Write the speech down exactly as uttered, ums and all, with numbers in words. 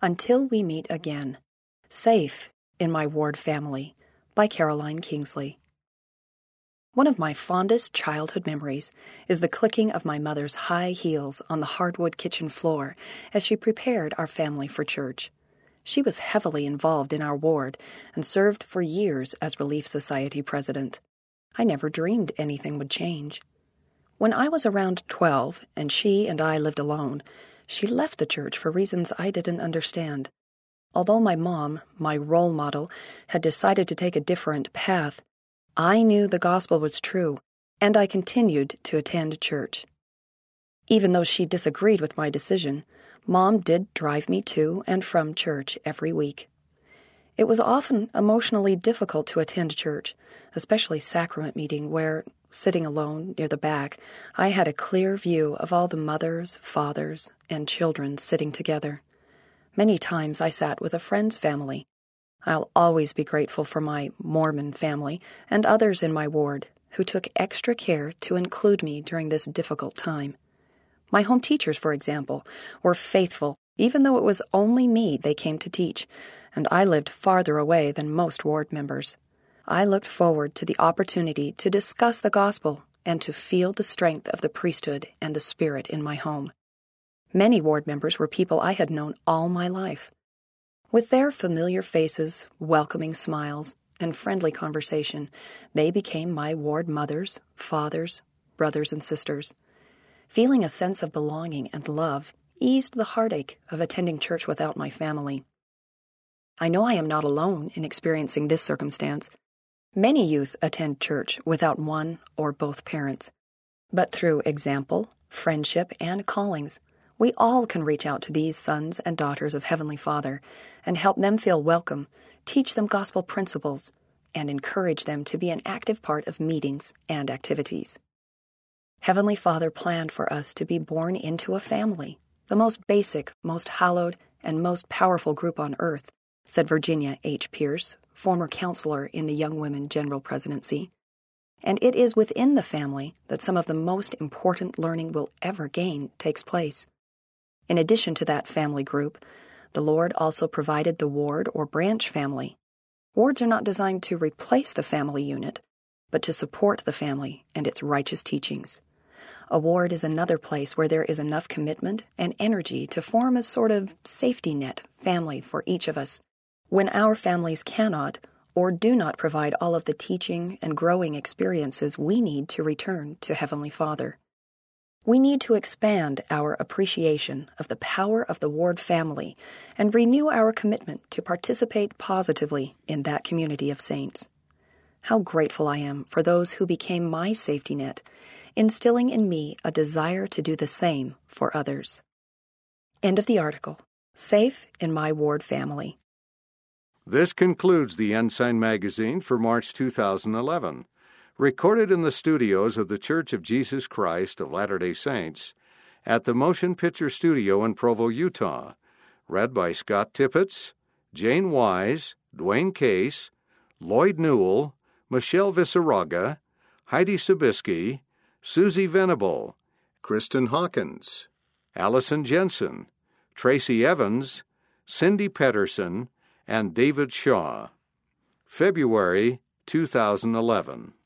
Until We Meet Again. Safe in My Ward Family by Caroline Kingsley. One of my fondest childhood memories is the clicking of my mother's high heels on the hardwood kitchen floor as she prepared our family for church. She was heavily involved in our ward and served for years as Relief Society president. I never dreamed anything would change. When I was around twelve and she and I lived alone, she left the church for reasons I didn't understand. Although my mom, my role model, had decided to take a different path, I knew the gospel was true, and I continued to attend church. Even though she disagreed with my decision, Mom did drive me to and from church every week. It was often emotionally difficult to attend church, especially sacrament meeting where, sitting alone near the back, I had a clear view of all the mothers, fathers, and children sitting together. Many times I sat with a friend's family. I'll always be grateful for my Mormon family and others in my ward who took extra care to include me during this difficult time. My home teachers, for example, were faithful even though it was only me they came to teach, and I lived farther away than most ward members. I looked forward to the opportunity to discuss the gospel and to feel the strength of the priesthood and the Spirit in my home. Many ward members were people I had known all my life. With their familiar faces, welcoming smiles, and friendly conversation, they became my ward mothers, fathers, brothers, and sisters. Feeling a sense of belonging and love eased the heartache of attending church without my family. I know I am not alone in experiencing this circumstance. Many youth attend church without one or both parents. But through example, friendship, and callings, we all can reach out to these sons and daughters of Heavenly Father and help them feel welcome, teach them gospel principles, and encourage them to be an active part of meetings and activities. Heavenly Father planned for us to be born into a family, the most basic, most hallowed, and most powerful group on earth, said Virginia H. Pierce, former counselor in the Young Women General Presidency. And it is within the family that some of the most important learning we'll ever gain takes place. In addition to that family group, the Lord also provided the ward or branch family. Wards are not designed to replace the family unit, but to support the family and its righteous teachings. A ward is another place where there is enough commitment and energy to form a sort of safety net family for each of us when our families cannot or do not provide all of the teaching and growing experiences we need to return to Heavenly Father. We need to expand our appreciation of the power of the ward family and renew our commitment to participate positively in that community of saints. How grateful I am for those who became my safety net, instilling in me a desire to do the same for others. End of the article. Safe in My Ward Family. This concludes the Ensign Magazine for March two thousand eleven. Recorded in the studios of The Church of Jesus Christ of Latter-day Saints at the Motion Picture Studio in Provo, Utah. Read by Scott Tippett, Jane Wise, Dwayne Case, Lloyd Newell, Michelle Visaraga, Heidi Sobieski, Susie Venable, Kristen Hawkins, Allison Jensen, Tracy Evans, Cindy Pedersen, and David Shaw. February two thousand eleven.